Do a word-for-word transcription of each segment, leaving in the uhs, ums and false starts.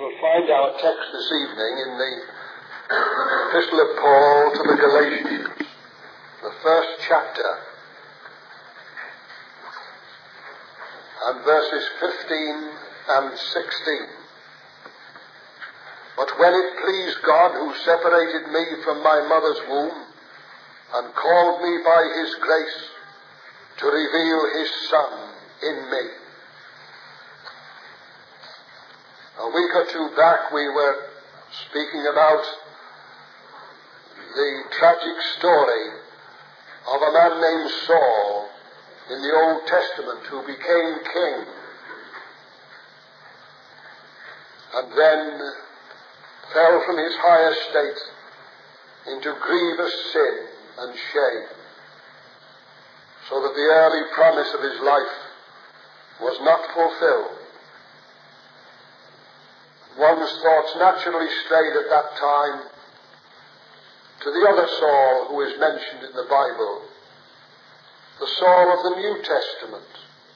We'll find our text this evening in the Epistle of Paul to the Galatians, the first chapter, and verses fifteen and sixteen. But when it pleased God, who separated me from my mother's womb, and called me by his grace to reveal his Son in me. A week or two back we were speaking about the tragic story of a man named Saul in the Old Testament who became king and then fell from his high estate into grievous sin and shame, so that the early promise of his life was not fulfilled. One's thoughts naturally strayed at that time to the other Saul who is mentioned in the Bible, the Saul of the New Testament.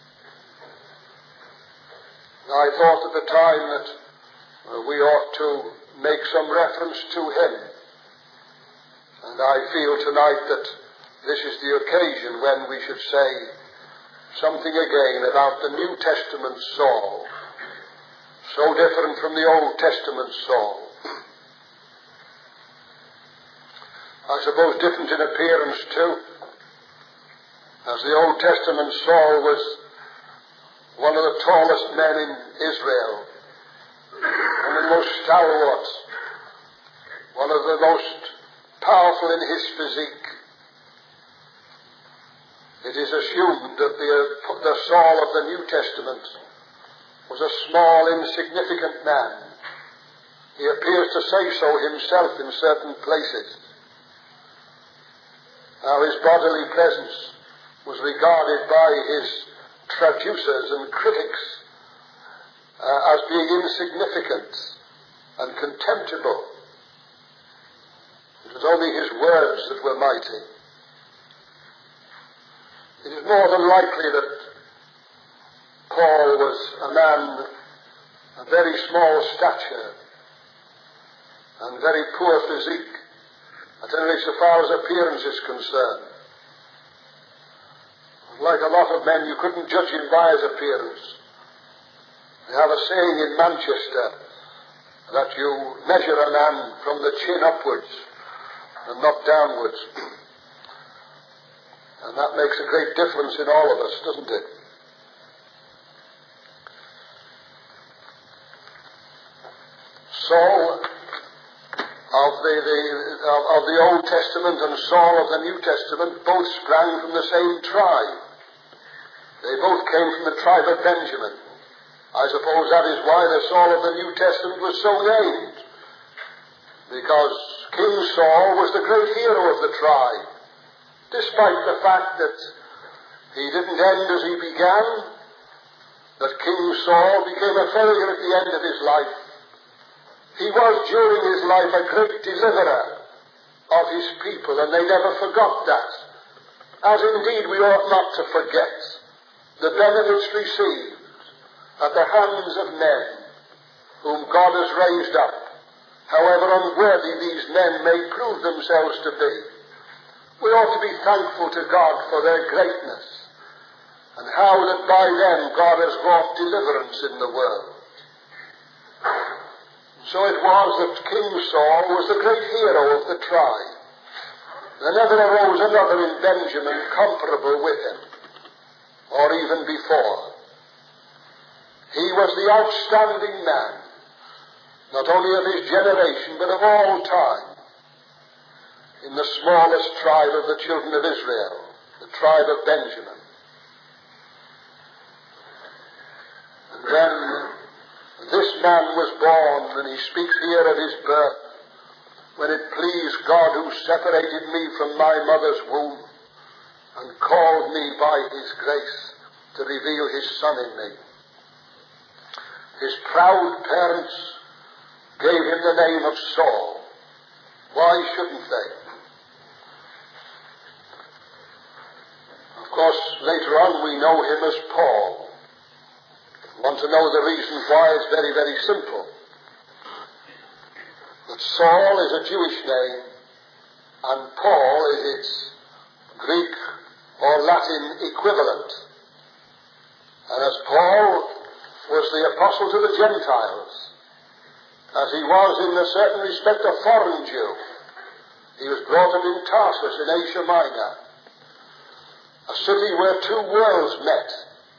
I thought at the time that uh, we ought to make some reference to him, and I feel tonight that this is the occasion when we should say something again about the New Testament Saul, so different from the Old Testament Saul. I suppose different in appearance too, as the Old Testament Saul was one of the tallest men in Israel, one of the most stalwart, one of the most powerful in his physique. It is assumed that the, the Saul of the New Testament was a small, insignificant man. He appears to say so himself in certain places. Now, his bodily presence was regarded by his traducers and critics uh, as being insignificant and contemptible. It was only his words that were mighty. It is more than likely that Paul was a man of very small stature and very poor physique, at any rate so far as appearance is concerned. Like a lot of men, you couldn't judge him by his appearance. They have a saying in Manchester that you measure a man from the chin upwards and not downwards. And that makes a great difference in all of us, doesn't it? Saul of the, the, of, of the Old Testament and Saul of the New Testament both sprang from the same tribe. They both came from the tribe of Benjamin. I suppose that is why the Saul of the New Testament was so named, because King Saul was the great hero of the tribe, despite the fact that he didn't end as he began, that King Saul became a failure at the end of his life. He was, during his life, a great deliverer of his people, and they never forgot that. As indeed we ought not to forget the benefits received at the hands of men whom God has raised up, however unworthy these men may prove themselves to be. We ought to be thankful to God for their greatness, and how that by them God has wrought deliverance in the world. So it was that King Saul was the great hero of the tribe. There never arose another in Benjamin comparable with him, or even before. He was the outstanding man, not only of his generation, but of all time, in the smallest tribe of the children of Israel, the tribe of Benjamin. And then this man was born, and he speaks here of his birth, when it pleased God, who separated me from my mother's womb and called me by his grace to reveal his Son in me. His proud parents gave him the name of Saul. Why shouldn't they? Of course, later on we know him as Paul. Want to know the reason why? It's very, very simple. Saul is a Jewish name, and Paul is its Greek or Latin equivalent. And as Paul was the apostle to the Gentiles, as he was in a certain respect a foreign Jew, he was brought up in Tarsus in Asia Minor, a city where two worlds met,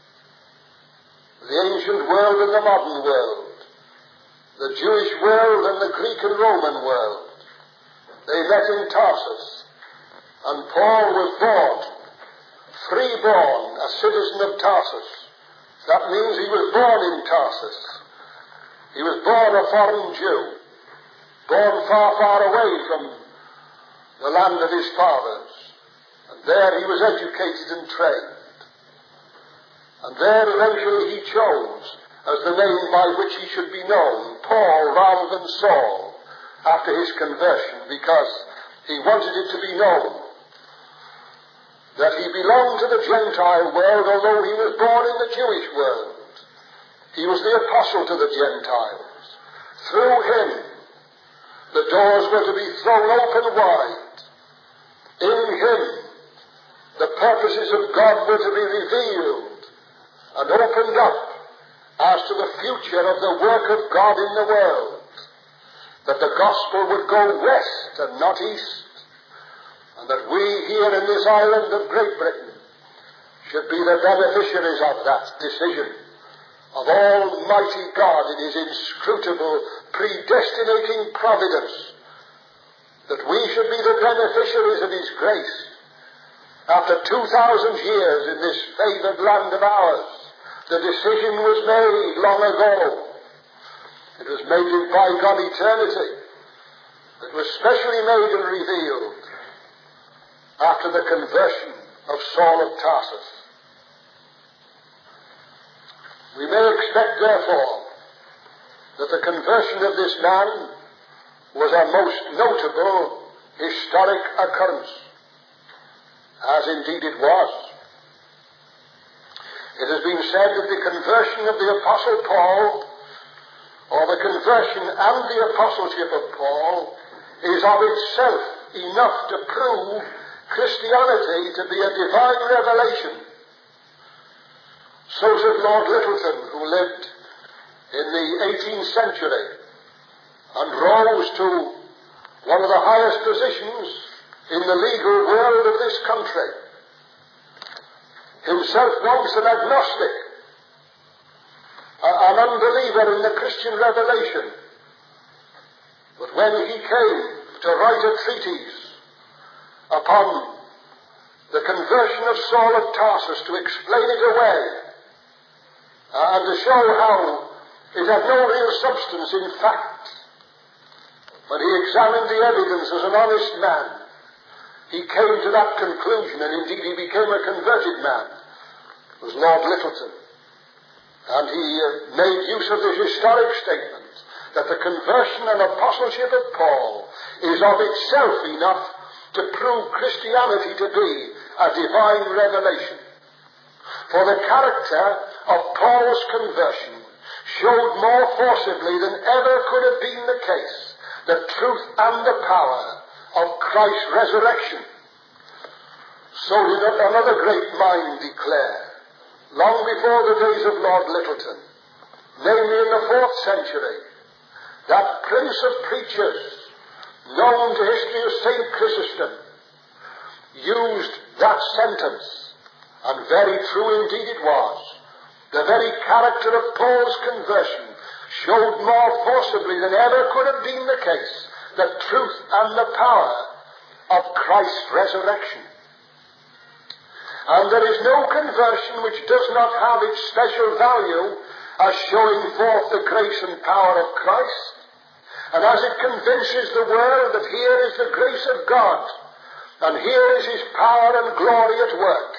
the ancient world and the modern world, the Jewish world and the Greek and Roman world. They met in Tarsus, and Paul was born, free-born, a citizen of Tarsus. That means he was born in Tarsus. He was born a foreign Jew, born far, far away from the land of his fathers. And there he was educated and trained. And there eventually he chose as the name by which he should be known, Paul rather than Saul, after his conversion, because he wanted it to be known that he belonged to the Gentile world, although he was born in the Jewish world. He was the apostle to the Gentiles. Through him, the doors were to be thrown open wide. In him, the purposes of God were to be revealed and opened up as to the future of the work of God in the world, that the gospel would go west and not east, and that we here in this island of Great Britain should be the beneficiaries of that decision of Almighty God in his inscrutable, predestinating providence, that we should be the beneficiaries of his grace. After two thousand years in this favored land of ours, the decision was made long ago. It was made in bygone eternity. It was specially made and revealed after the conversion of Saul of Tarsus. We may expect, therefore, that the conversion of this man was a most notable historic occurrence, as indeed it was. It has been said that the conversion of the Apostle Paul, or the conversion and the apostleship of Paul, is of itself enough to prove Christianity to be a divine revelation. So said Lord Lyttelton, who lived in the eighteenth century and rose to one of the highest positions in the legal world of this country. Himself once an agnostic, an unbeliever in the Christian revelation. But when he came to write a treatise upon the conversion of Saul of Tarsus, to explain it away, uh, and to show how it had no real substance in fact, when he examined the evidence as an honest man, he came to that conclusion, and indeed he became a converted man. It was Lord Lyttelton. And he uh, made use of this historic statement that the conversion and apostleship of Paul is of itself enough to prove Christianity to be a divine revelation. For the character of Paul's conversion showed more forcibly than ever could have been the case the truth and the power of Christ's resurrection. So did another great mind declare, long before the days of Lord Lyttelton, namely in the fourth century, that prince of preachers, known to history as Saint Chrysostom, used that sentence, and very true indeed it was. The very character of Paul's conversion showed more forcibly than ever could have been the case the truth and the power of Christ's resurrection. And there is no conversion which does not have its special value as showing forth the grace and power of Christ, and as it convinces the world that here is the grace of God, and here is his power and glory at work.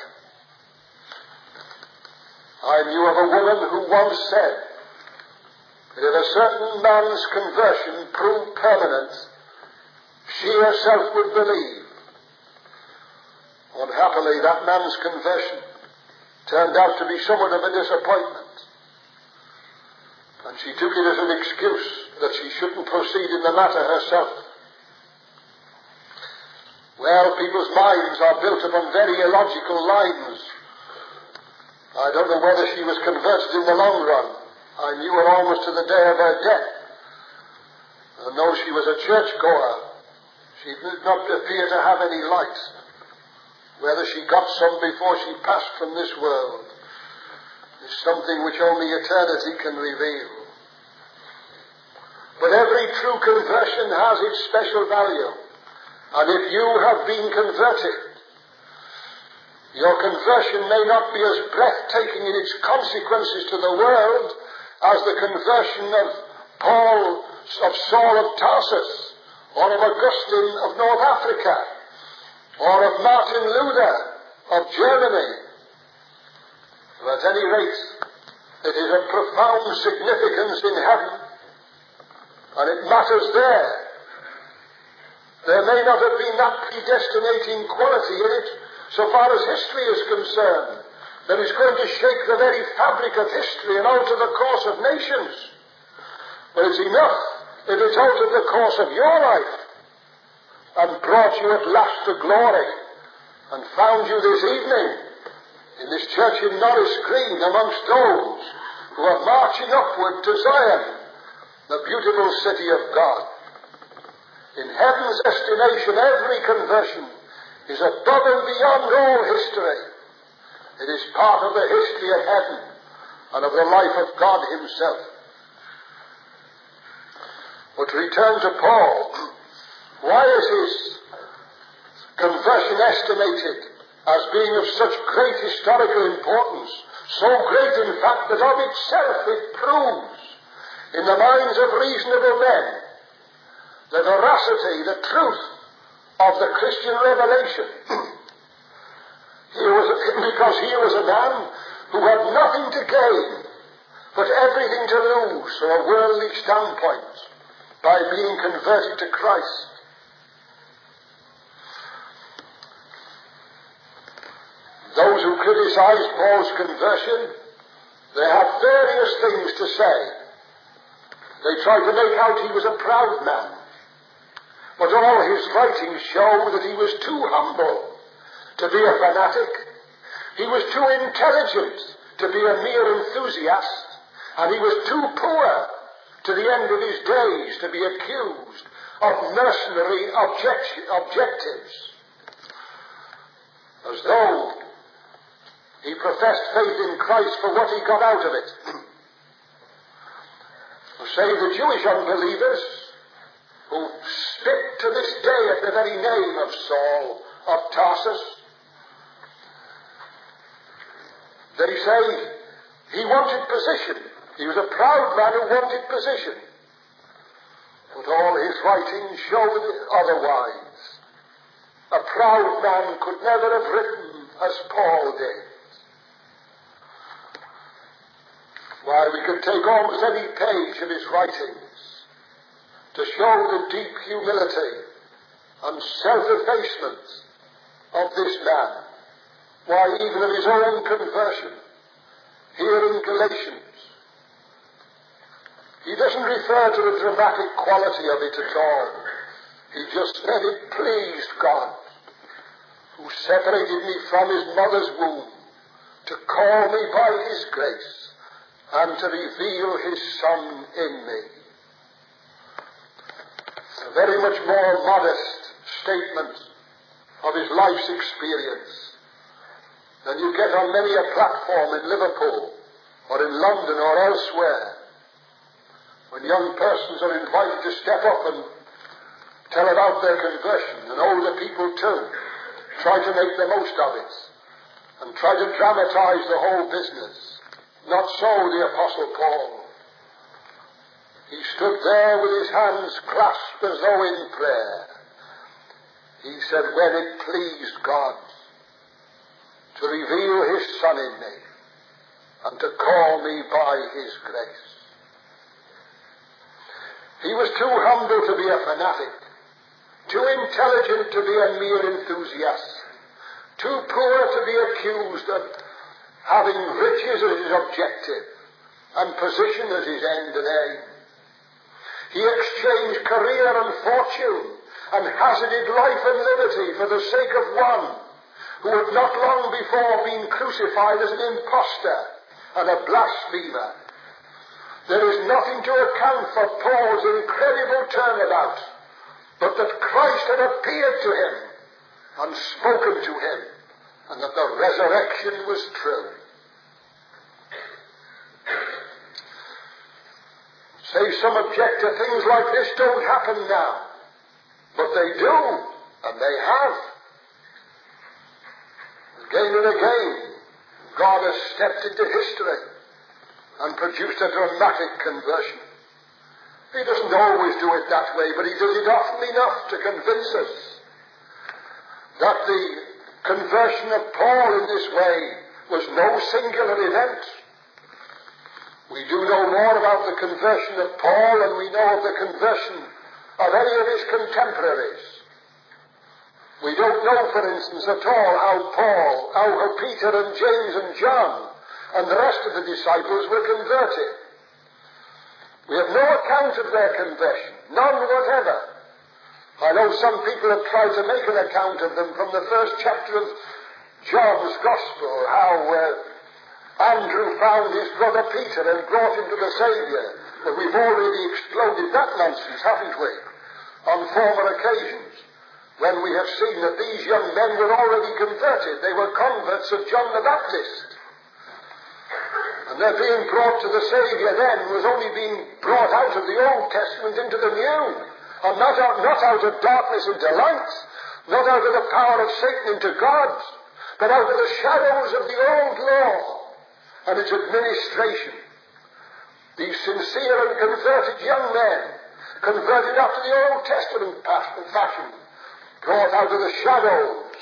I knew of a woman who once said that if a certain man's conversion proved permanent, she herself would believe. Unhappily, that man's conversion turned out to be somewhat of a disappointment, and she took it as an excuse that she shouldn't proceed in the matter herself. Well, people's minds are built upon very illogical lines. I don't know whether she was converted in the long run. I knew her almost to the day of her death. And though she was a churchgoer, she did not appear to have any light. Whether she got some before she passed from this world is something which only eternity can reveal. But every true conversion has its special value. And if you have been converted, your conversion may not be as breathtaking in its consequences to the world as the conversion of Paul, of Saul of Tarsus, or of Augustine of North Africa, or of Martin Luther of Germany. But at any rate, it is of profound significance in heaven, and it matters there. There may not have been that predestinating quality in it, so far as history is concerned, that is going to shake the very fabric of history and alter the course of nations. But it's enough if it's altered the course of your life and brought you at last to glory and found you this evening in this church in Norris Green amongst those who are marching upward to Zion, the beautiful city of God. In heaven's estimation, every conversion is above and beyond all history. It is part of the history of heaven and of the life of God himself. But to return to Paul, why is his conversion estimated as being of such great historical importance? So great, in fact, that of itself it proves in the minds of reasonable men the veracity, the truth of the Christian revelation. Here was a, because here was a man who had nothing to gain, but everything to lose from a worldly standpoint by being converted to Christ. Those who criticize Paul's conversion, they have various things to say. They try to make out he was a proud man. But all his writings show that he was too humble to be a fanatic. He was too intelligent to be a mere enthusiast. And he was too poor to the end of his days to be accused of mercenary object- objectives. As though he professed faith in Christ for what he got out of it. Say the Jewish unbelievers, who spit to this day at the very name of Saul of Tarsus. They say he wanted position. He was a proud man who wanted position. But all his writings showed otherwise. A proud man could never have written as Paul did. Why, we could take almost any page of his writings to show the deep humility and self-effacement of this man. Why, even of his own conversion, here in Galatians, he doesn't refer to the dramatic quality of it at all. He just said it pleased God, who separated me from his mother's womb, to call me by his grace and to reveal his Son in me. A very much more modest statement of his life's experience than you get on many a platform in Liverpool or in London or elsewhere, when young persons are invited to step up and tell about their conversion, and older people too try to make the most of it and try to dramatize the whole business. Not so the Apostle Paul. He stood there with his hands clasped as though in prayer. He said, when it pleased God to reveal his Son in me and to call me by his grace. He was too humble to be a fanatic, too intelligent to be a mere enthusiast, too poor to be accused of having riches as his objective and position as his end and aim. He exchanged career and fortune and hazarded life and liberty for the sake of one who had not long before been crucified as an impostor and a blasphemer. There is nothing to account for Paul's incredible turnabout, but that Christ had appeared to him and spoken to him, and that the resurrection was true. Say some object to things like this don't happen now, but they do, and they have. Again and again, God has stepped into history and produced a dramatic conversion. He doesn't always do it that way, but he does it often enough to convince us that the conversion of Paul in this way was no singular event. We do know more about the conversion of Paul than we know of the conversion of any of his contemporaries. We don't know, for instance, at all how Paul, how Peter and James and John and the rest of the disciples were converted. We have no account of their conversion, none whatever. I know some people have tried to make an account of them from the first chapter of John's Gospel, how uh, Andrew found his brother Peter and brought him to the Saviour. But we've already exploded that nonsense, haven't we, on former occasions, when we have seen that these young men were already converted. They were converts of John the Baptist. And their being brought to the Saviour then was only being brought out of the Old Testament into the New, and not out, not out of darkness into light, not out of the power of Satan into God, but out of the shadows of the old law and its administration. These sincere and converted young men, converted after the Old Testament fashion, brought out of the shadows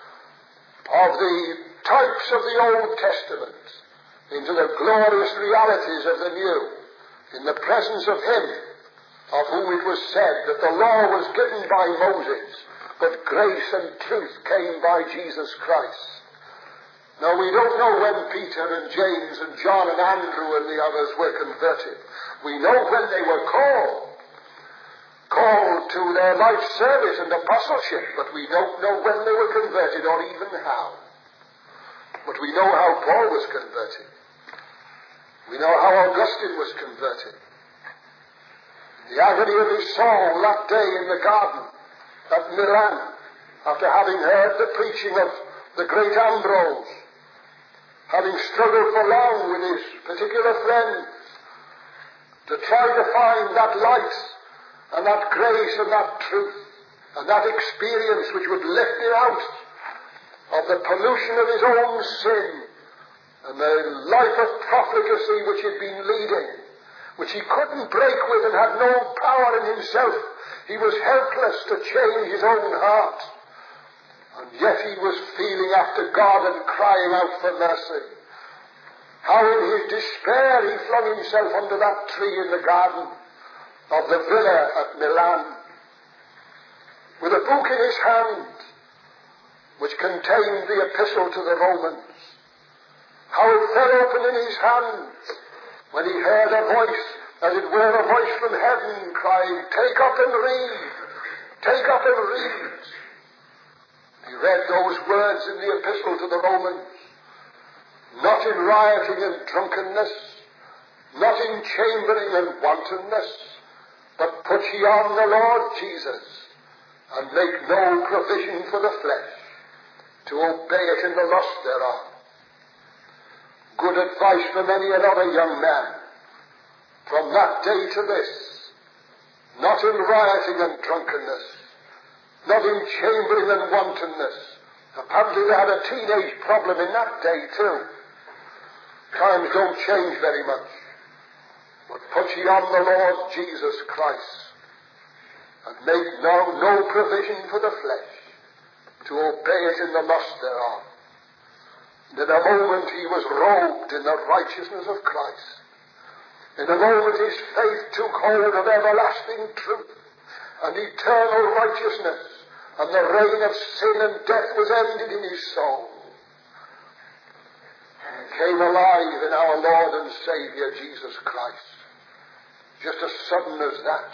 of the types of the Old Testament into the glorious realities of the New, in the presence of Him of whom it was said that the law was given by Moses, but grace and truth came by Jesus Christ. Now, we don't know when Peter and James and John and Andrew and the others were converted. We know when they were called, called to their life service and apostleship, but we don't know when they were converted or even how. But we know how Paul was converted. We know how Augustine was converted. The agony of his soul that day in the garden at Milan, after having heard the preaching of the great Ambrose, having struggled for long with his particular friends to try to find that light and that grace and that truth and that experience which would lift him out of the pollution of his own sin and the life of profligacy which he had been leading, which he couldn't break with and had no power in himself. He was helpless to change his own heart. And yet he was feeling after God and crying out for mercy. How in his despair he flung himself under that tree in the garden of the villa at Milan, with a book in his hand which contained the epistle to the Romans. How it fell open in his hands when he heard a voice, as it were a voice from heaven, crying, "Take up and read, take up and read." He read those words in the epistle to the Romans, not in rioting and drunkenness, not in chambering and wantonness, but put ye on the Lord Jesus, and make no provision for the flesh, to obey it in the lust thereof. Good advice for many another young man. From that day to this, not in rioting and drunkenness, not in chambering and wantonness. Apparently they had a teenage problem in that day too. Times don't change very much. But put ye on the Lord Jesus Christ, and make no, no provision for the flesh, to obey it in the lust thereof. And in a moment he was robed in the righteousness of Christ. In a moment his faith took hold of everlasting truth and eternal righteousness, and the reign of sin and death was ended in his soul. He came alive in our Lord and Saviour Jesus Christ. Just a sudden as that.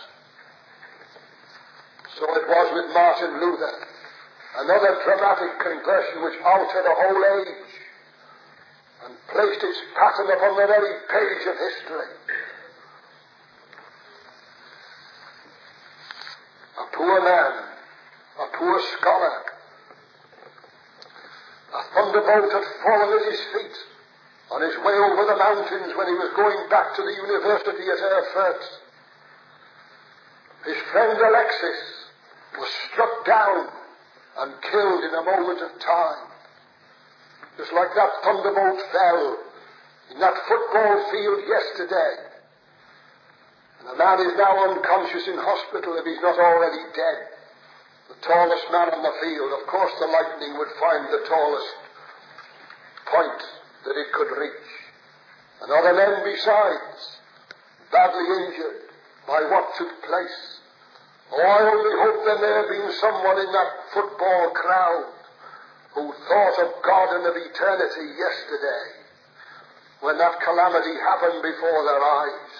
So it was with Martin Luther. Another dramatic conversion which altered a whole age and placed its pattern upon the very page of history. A poor man, a poor scholar, a thunderbolt had fallen at his feet on his way over the mountains when he was going back to the university at Erfurt. His friend Alexis was struck down and killed in a moment of time. Just like that thunderbolt fell in that football field yesterday. And the man is now unconscious in hospital if he's not already dead. The tallest man on the field. Of course the lightning would find the tallest point that it could reach. And other men besides, badly injured by what took place. Oh, I only hope there may have been someone in that football crowd who thought of God and of eternity yesterday when that calamity happened before their eyes.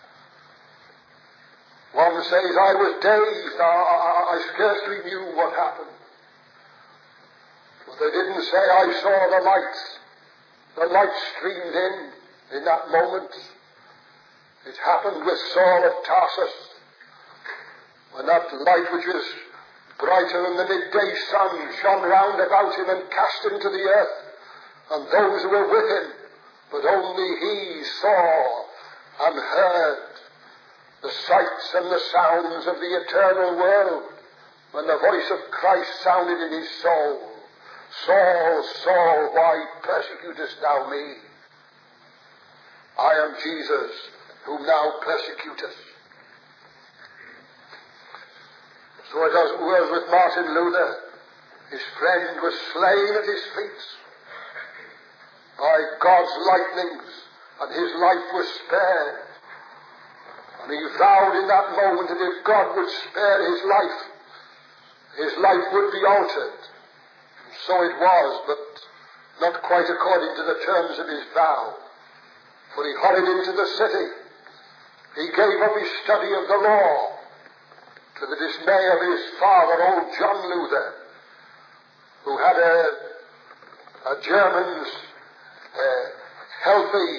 One says, I was dazed, I, I, I scarcely knew what happened. But they didn't say, I saw the lights. The light streamed in in that moment. It happened with Saul of Tarsus. When that light which was brighter than the midday sun shone round about him and cast him to the earth, and those who were with him, but only he saw and heard the sights and the sounds of the eternal world, when the voice of Christ sounded in his soul, Saul, Saul, why persecutest thou me? I am Jesus, whom thou persecutest. So it was with Martin Luther. His friend was slain at his feet by God's lightnings, and his life was spared. And he vowed in that moment that if God would spare his life, his life would be altered. And so it was, but not quite according to the terms of his vow. For he hurried into the city. He gave up his study of the law, to the dismay of his father, old John Luther, who had a, a German's uh, healthy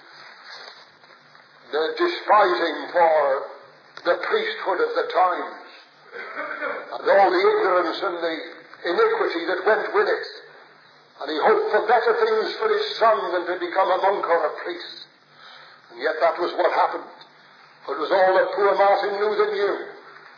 uh, despising for the priesthood of the times, and all the ignorance and the iniquity that went with it. And he hoped for better things for his son than to become a monk or a priest. And yet that was what happened. For it was all that poor Martin Luther knew.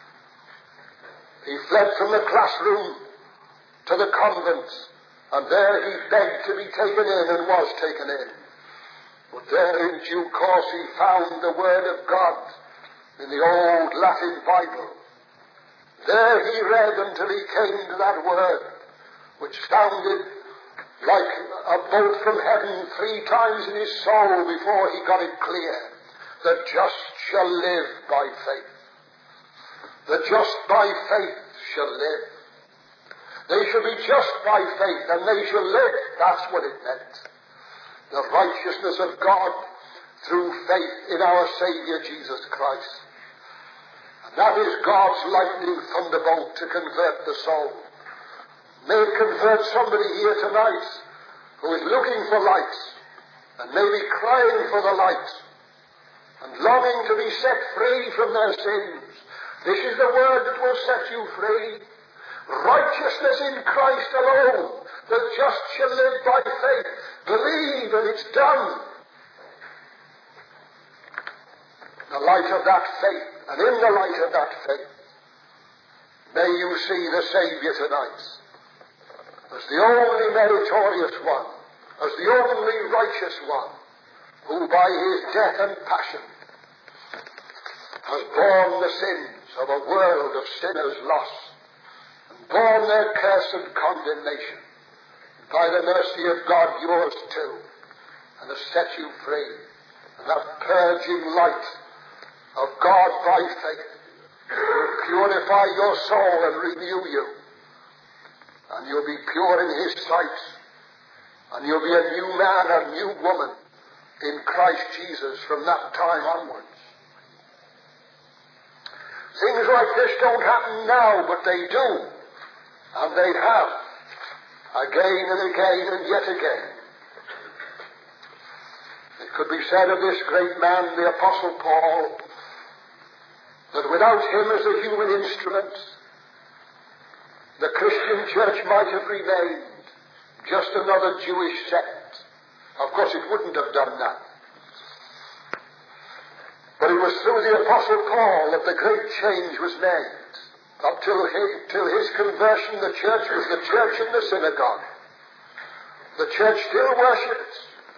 He fled from the classroom to the convent, and there he begged to be taken in and was taken in. But there in due course he found the Word of God in the old Latin Bible. There he read until he came to that word, which sounded like a bolt from heaven three times in his soul before he got it clear. The just shall live by faith. The just by faith shall live. They shall be just by faith, and they shall live. That's what it meant. The righteousness of God through faith in our Savior Jesus Christ. And that is God's lightning thunderbolt to convert the soul. May it convert somebody here tonight who is looking for light, and may be crying for the light, and longing to be set free from their sins. This is the word that will set you free. Righteousness in Christ alone. The just shall live by faith. Believe and it's done. The light of that faith, and in the light of that faith, may you see the Savior tonight as the only meritorious one, as the only righteous one, who by his death and passion has borne the sins of a world of sinners lost, and borne their curse and condemnation. By the mercy of God, yours too, and has set you free. And that purging light of God by faith will purify your soul and renew you. And you'll be pure in his sight. And you'll be a new man, a new woman in Christ Jesus from that time onwards. like this don't happen now, but they do. And they have. Again and again and yet again. It could be said of this great man, the Apostle Paul, that without him as a human instrument, the Christian church might have remained just another Jewish sect. Of course, it wouldn't have done that. But it was through the Apostle Paul that the great change was made. Up till his, till his conversion, the church was the church in the synagogue. The church still worshipped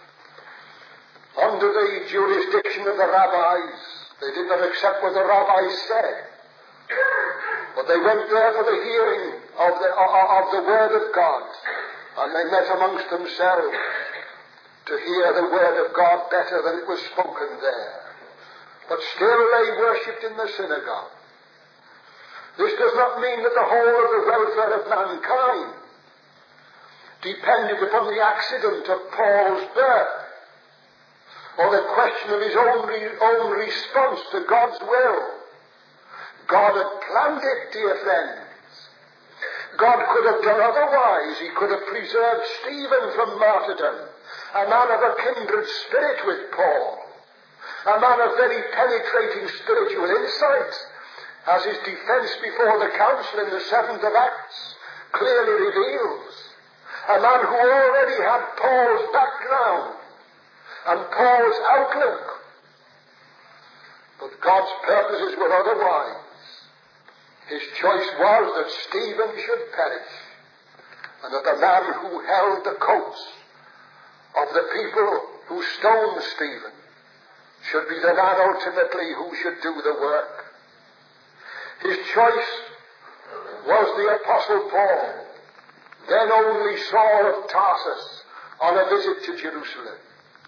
under the jurisdiction of the rabbis. They did not accept what the rabbis said. But they went there for the hearing of the, of the Word of God. And they met amongst themselves to hear the Word of God better than it was spoken there. But still they worshipped in the synagogue. This does not mean that the whole of the welfare of mankind depended upon the accident of Paul's birth, or the question of his own, own response to God's will. God had planned it, dear friends. God could have done otherwise. He could have preserved Stephen from martyrdom, a man of a kindred spirit with Paul, a man of very penetrating spiritual insight, as his defense before the council in the seventh of Acts clearly reveals. A man who already had Paul's background and Paul's outlook. But God's purposes were otherwise. His choice was that Stephen should perish, and that the man who held the coats of the people who stoned Stephen should be the man ultimately who should do the work. His choice was the Apostle Paul, then only Saul of Tarsus, on a visit to Jerusalem.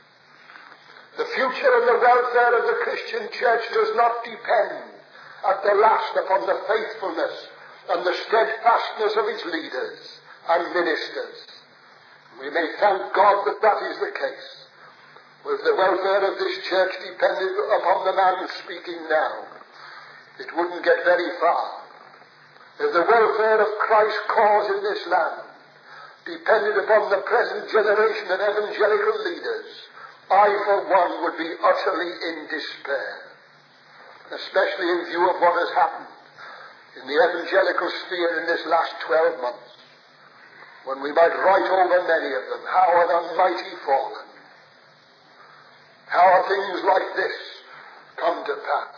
The future and the welfare of the Christian church does not depend at the last upon the faithfulness and the steadfastness of its leaders and ministers. We may thank God that that is the case. If the welfare of this church depended upon the man speaking now, it wouldn't get very far. If the welfare of Christ's cause in this land depended upon the present generation of evangelical leaders, I, for one, would be utterly in despair, especially in view of what has happened in the evangelical sphere in this last twelve months, when we might write over many of them, how are the mighty fallen? How are things like this come to pass?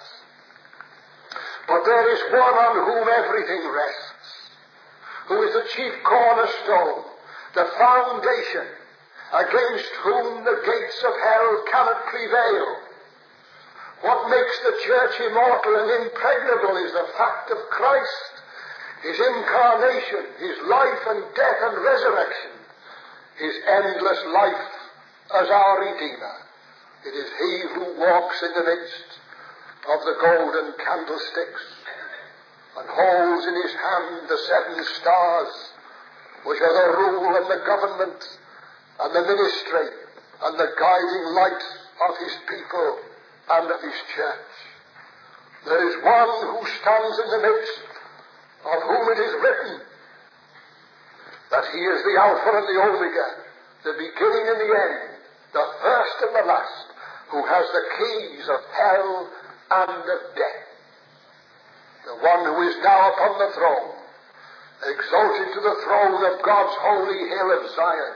But there is one on whom everything rests, who is the chief cornerstone, the foundation, against whom the gates of hell cannot prevail. What makes the church immortal and impregnable is the fact of Christ, his incarnation, his life and death and resurrection, his endless life as our Redeemer. It is he who walks in the midst of the golden candlesticks and holds in his hand the seven stars, which are the rule and the government and the ministry and the guiding light of his people and of his church. There is one who stands in the midst, of whom it is written that he is the Alpha and the Omega, the beginning and the end, the first and the last, who has the keys of hell and of death. The one who is now upon the throne, exalted to the throne of God's holy hill of Zion,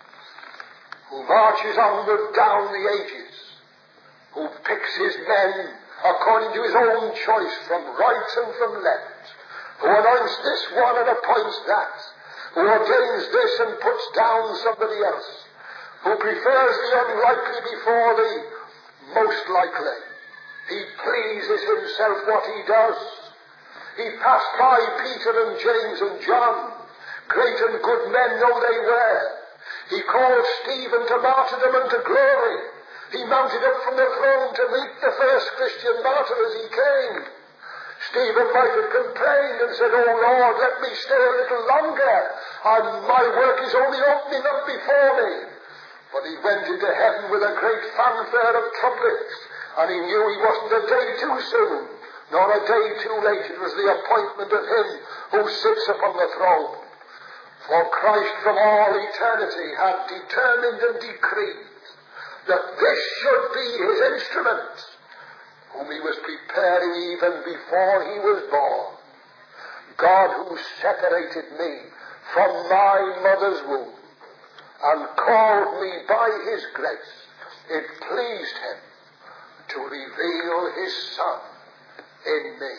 who marches onward down the ages, who picks his men according to his own choice from right and from left, who anoints this one and appoints that, who ordains this and puts down somebody else, who prefers the unlikely before the most likely. He pleases himself what he does. He passed by Peter and James and John, great and good men though they were. He called Stephen to martyrdom and to glory. He mounted up from the throne to meet the first Christian martyr as he came. Stephen might have complained and said, "Oh Lord, let me stay a little longer, and my work is only opening up before me." But he went into heaven with a great fanfare of trumpets, and he knew he wasn't a day too soon nor a day too late. It was the appointment of him who sits upon the throne. For Christ from all eternity had determined and decreed that this should be his instrument, whom he was preparing even before he was born. God, who separated me from my mother's womb and called me by his grace, it pleased him to reveal his Son in me.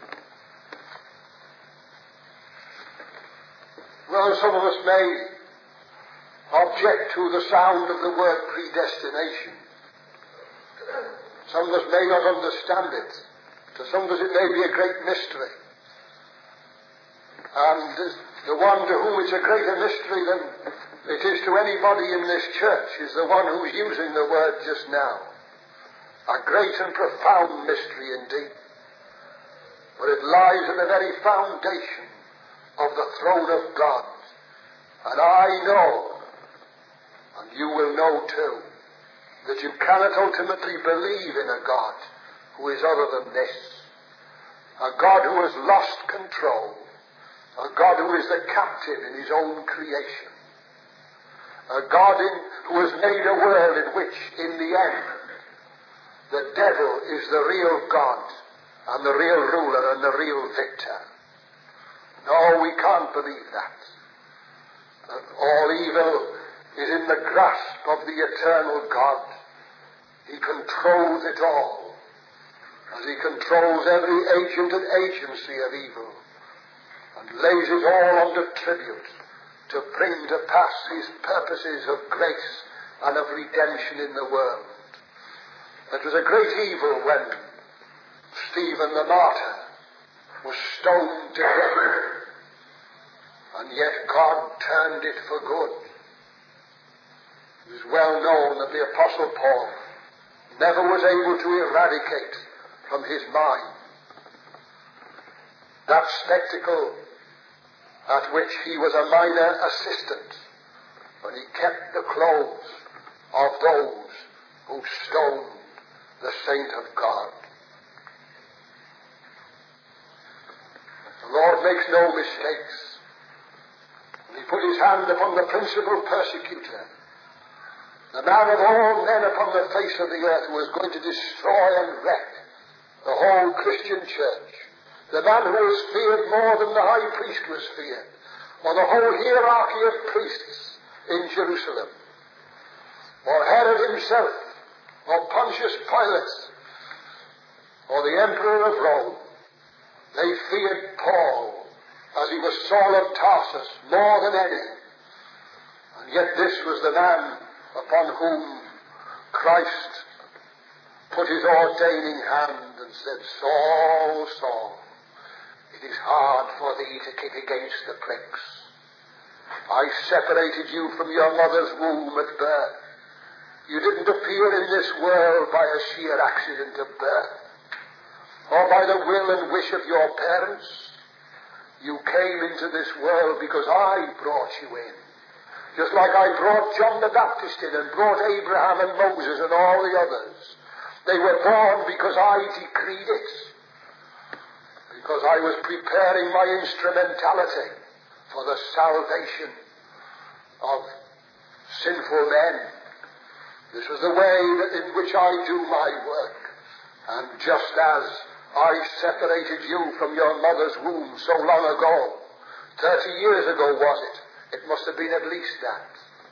Well, some of us may object to the sound of the word predestination. Some of us may not understand it. To some of us it may be a great mystery. And the one to whom it's a greater mystery than it is to anybody in this church is the one who's using the word just now. A great and profound mystery indeed. But it lies at the very foundation of the throne of God. And I know, and you will know too, that you cannot ultimately believe in a God who is other than this. A God who has lost control. A God who is the captain in his own creation. A God in, who has made a world in which, in the end, the devil is the real God and the real ruler and the real victor. No, we can't believe that. That all evil is in the grasp of the eternal God. He controls it all, as he controls every agent and agency of evil, and lays it all under tribute to bring to pass his purposes of grace and of redemption in the world. It was a great evil when Stephen the martyr was stoned to death, and yet God turned it for good. It is well known that the Apostle Paul never was able to eradicate from his mind that spectacle at which he was a minor assistant when he kept the clothes of those who stoned the saint of God. The Lord makes no mistakes. He put his hand upon the principal persecutor, the man of all men upon the face of the earth who was going to destroy and wreck the whole Christian church, the man who was feared more than the high priest was feared, or the whole hierarchy of priests in Jerusalem, or Herod himself, or Pontius Pilate, or the Emperor of Rome. They feared Paul as he was Saul of Tarsus more than any. And yet this was the man upon whom Christ put his ordaining hand and said, Saul, Saul, it is hard for thee to kick against the pricks. I separated you from your mother's womb at birth. You didn't appear in this world by a sheer accident of birth, or by the will and wish of your parents. You came into this world because I brought you in. Just like I brought John the Baptist in and brought Abraham and Moses and all the others. They were born because I decreed it. Because I was preparing my instrumentality for the salvation of sinful men. This was the way that in which I do my work. And just as I separated you from your mother's womb so long ago, thirty years ago was it? It must have been at least that.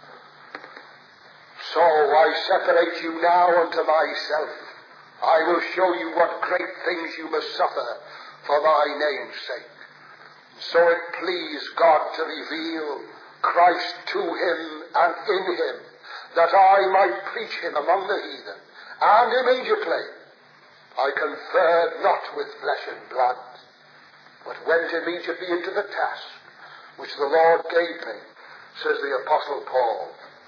So I separate you now unto myself. I will show you what great things you must suffer for my name's sake. So it pleased God to reveal Christ to him and in him, that I might preach him among the heathen. And immediately I conferred not with flesh and blood, but went immediately into the task which the Lord gave me, says the Apostle Paul.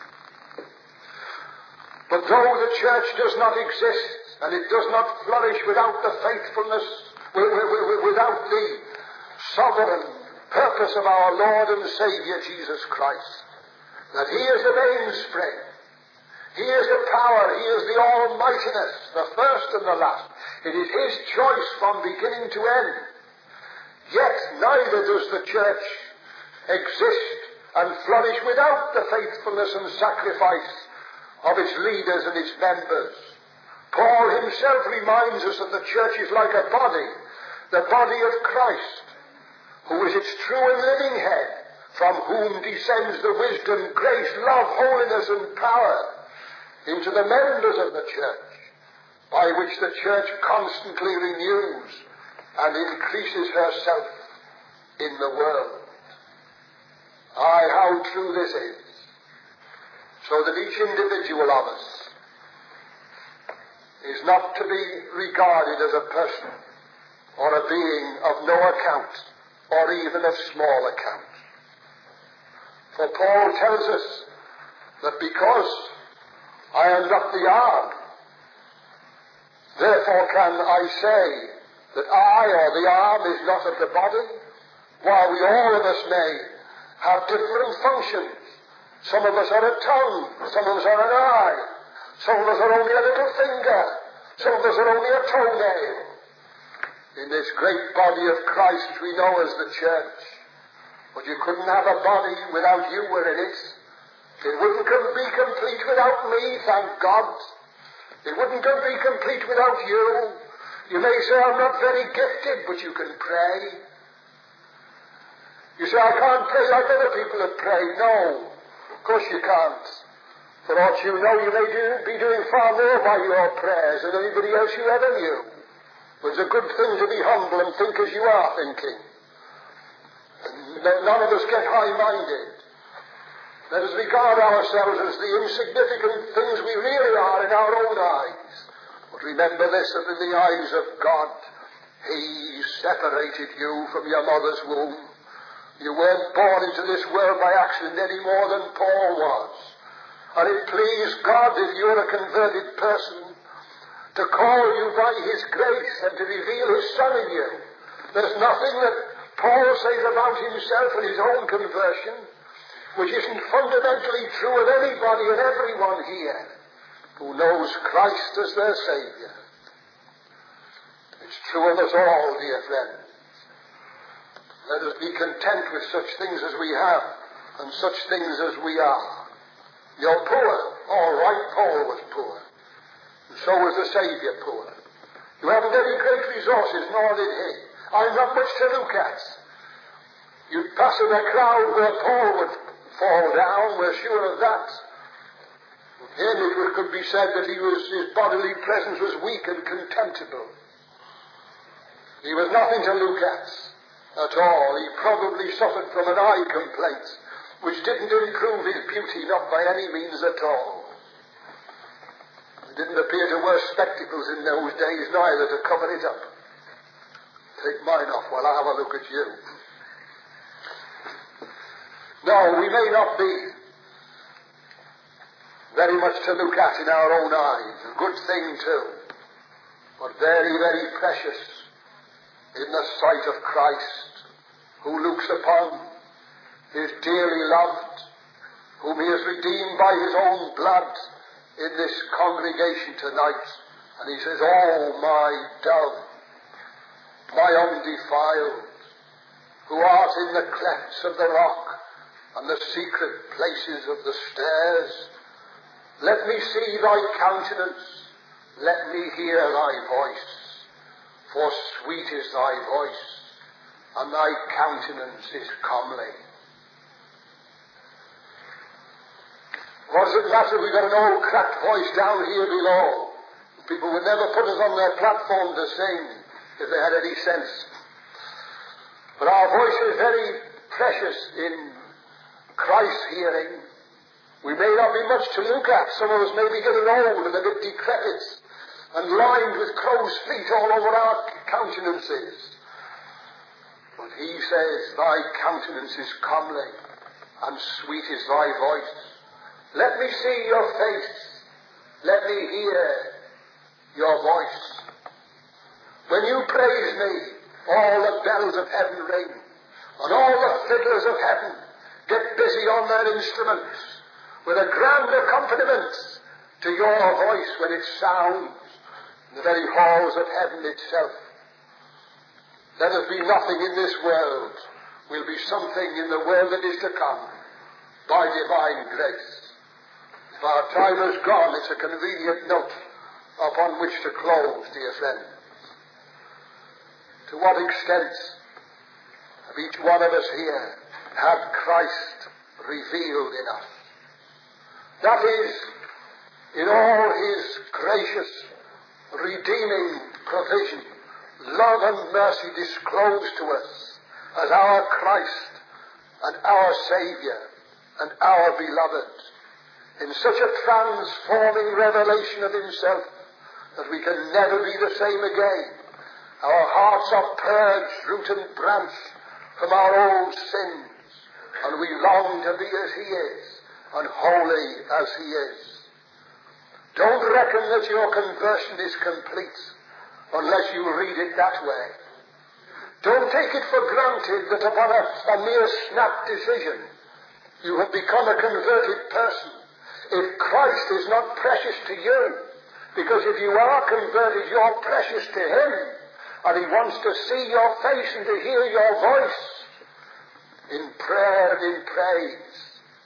But though the church does not exist, and it does not flourish without the faithfulness, without the sovereign purpose of our Lord and Saviour Jesus Christ, that he is the mainspring, He is the power. He is the almightiness, the first and the last. It is his choice from beginning to end. Yet neither does the church exist and flourish without the faithfulness and sacrifice of its leaders and its members. Paul himself reminds us that the church is like a body, the body of Christ, who is its true and living head, from whom descends the wisdom, grace, love, holiness, and power into the members of the church, by which the church constantly renews and increases herself in the world. Aye, how true this is. So that each individual of us is not to be regarded as a person or a being of no account or even of small account. For Paul tells us that because I am not the arm, therefore can I say that I or the arm is not of the body, while we all of us may have different functions. Some of us are a tongue, some of us are an eye, some of us are only a little finger, some of us are only a toenail. In this great body of Christ we know as the church. But you couldn't have a body without you were in it. It wouldn't be complete without me, thank God. It wouldn't be complete without you. You may say, I'm not very gifted, but you can pray. You say, I can't pray like other people have prayed. No, of course you can't. For aught you know, you may do, be doing far more by your prayers than anybody else you ever knew. But it's a good thing to be humble and think as you are thinking. And none of us get high-minded. Let us regard ourselves as the insignificant things we really are in our own eyes. But remember this, that in the eyes of God, he separated you from your mother's womb. You weren't born into this world by accident any more than Paul was. And it pleased God, if you're a converted person, to call you by his grace and to reveal his Son in you. There's nothing that Paul says about himself and his own conversion which isn't fundamentally true of anybody and everyone here who knows Christ as their Saviour. It's true of us all, dear friends. Let us be content with such things as we have and such things as we are. You're poor. All right, Paul was poor. And so was the Saviour poor. You haven't any great resources, nor did he. I'm not much to look at. You'd pass in a crowd where Paul would fall down, we're sure of that. Then it could be said that he was, his bodily presence was weak and contemptible. He was nothing to look at at all. He probably suffered from an eye complaint, which didn't improve his beauty, not by any means at all. He didn't appear to wear spectacles in those days, neither, to cover it up. Take mine off while I have a look at you. No, we may not be very much to look at in our own eyes. A good thing too. But very, very precious in the sight of Christ, who looks upon his dearly loved, whom he has redeemed by his own blood in this congregation tonight. And he says, oh, my dove, my undefiled, who art in the clefts of the rock and the secret places of the stairs, let me see thy countenance, let me hear thy voice, for sweet is thy voice, and thy countenance is comely. What does it matter if we've got an old cracked voice down here below? People would never put us on their platform to sing if they had any sense. But our voice is very precious in Christ's hearing. We may not be much to look at. Some of us may be getting old and a bit decrepit and lined with crow's feet all over our countenances. But he says, thy countenance is comely and sweet is thy voice. Let me see your face. Let me hear your voice. When you praise me, all the bells of heaven ring, and all the fiddlers of heaven get busy on their instruments with a grand accompaniment to your voice when it sounds in the very halls of heaven itself. Let us be nothing in this world. We'll be something in the world that is to come by divine grace. If our time is gone, it's a convenient note upon which to close, dear friends. To what extent have each one of us here had Christ revealed in us? That is, in all his gracious, redeeming provision, love and mercy disclosed to us as our Christ and our Saviour and our beloved, in such a transforming revelation of himself that we can never be the same again. Our hearts are purged, root and branch, from our old sins, and we long to be as he is, and holy as he is. Don't reckon that your conversion is complete unless you read it that way. Don't take it for granted that upon a, a mere snap decision you have become a converted person if Christ is not precious to you. Because if you are converted, you're precious to him, and he wants to see your face and to hear your voice in prayer and in praise.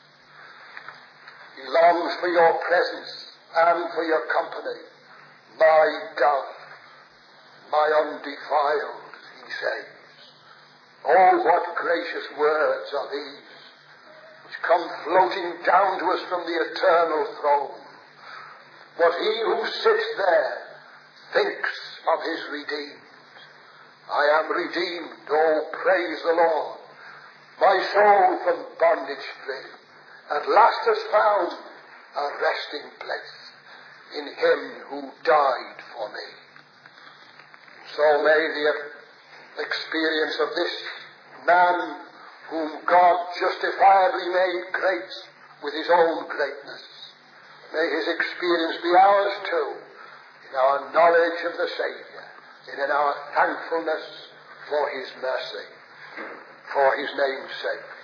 He longs for your presence and for your company. My dove, my undefiled, he says. Oh, what gracious words are these, which come floating down to us from the eternal throne. What he who sits there thinks of his redeemed. I am redeemed, oh, praise the Lord. My soul from bondage free, at last has found a resting place in him who died for me. So may the experience of this man whom God justifiably made great with his own greatness, may his experience be ours too, in our knowledge of the Saviour, and in our thankfulness for his mercy, for his name's sake.